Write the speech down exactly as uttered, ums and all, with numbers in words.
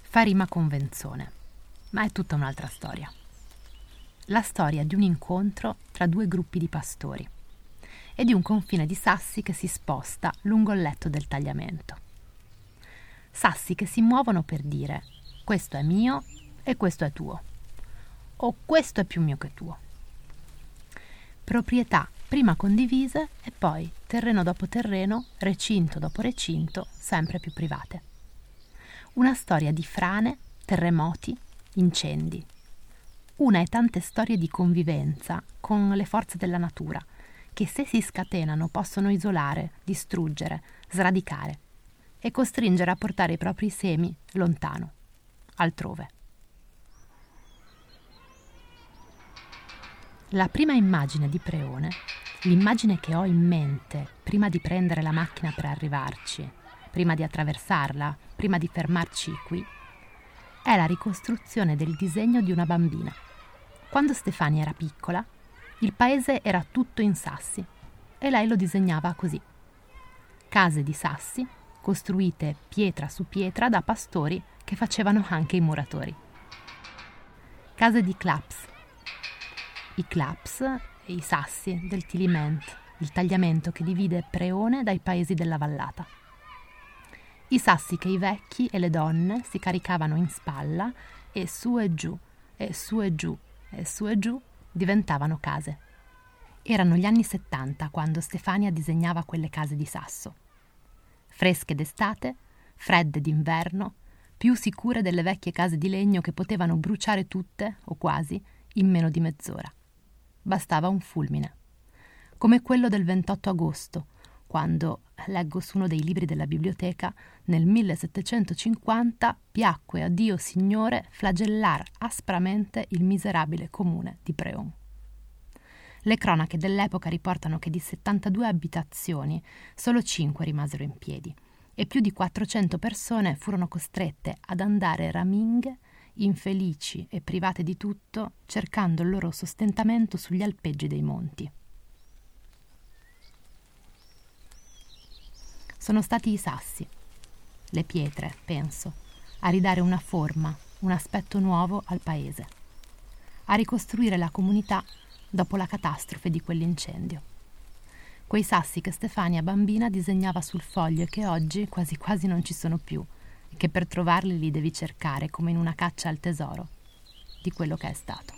Fa rima con Venzone, ma è tutta un'altra storia. La storia di un incontro tra due gruppi di pastori e di un confine di sassi che si sposta lungo il letto del tagliamento. Sassi che si muovono per dire: questo è mio e questo è tuo, o questo è più mio che tuo. Proprietà prima condivise e poi terreno dopo terreno, recinto dopo recinto, sempre più private. Una storia di frane, terremoti, incendi. Una e tante storie di convivenza con le forze della natura, che se si scatenano possono isolare, distruggere, sradicare e costringere a portare i propri semi lontano, altrove. La prima immagine di Preone, l'immagine che ho in mente prima di prendere la macchina per arrivarci, prima di attraversarla, prima di fermarci qui, è la ricostruzione del disegno di una bambina. Quando Stefania era piccola, il paese era tutto in sassi e lei lo disegnava così. Case di sassi, costruite pietra su pietra da pastori che facevano anche i muratori. Case di claps. I claps e i sassi del Tiliment, il tagliamento che divide Preone dai paesi della vallata. I sassi che i vecchi e le donne si caricavano in spalla e su e giù, e su e giù, e su e giù diventavano case. Erano gli anni settanta quando Stefania disegnava quelle case di sasso. Fresche d'estate, fredde d'inverno, più sicure delle vecchie case di legno che potevano bruciare tutte, o quasi, in meno di mezz'ora. Bastava un fulmine. Come quello del ventotto agosto, quando, leggo su uno dei libri della biblioteca, nel millesettecentocinquanta piacque a Dio Signore flagellar aspramente il miserabile comune di Preone. Le cronache dell'epoca riportano che di settantadue abitazioni solo cinque rimasero in piedi e più di quattrocento persone furono costrette ad andare raminghe, infelici e private di tutto, cercando il loro sostentamento sugli alpeggi dei monti. Sono stati i sassi, le pietre, penso, a ridare una forma, un aspetto nuovo al paese, a ricostruire la comunità dopo la catastrofe di quell'incendio. Quei sassi che Stefania bambina disegnava sul foglio e che oggi quasi quasi non ci sono più, e che per trovarli li devi cercare come in una caccia al tesoro di quello che è stato.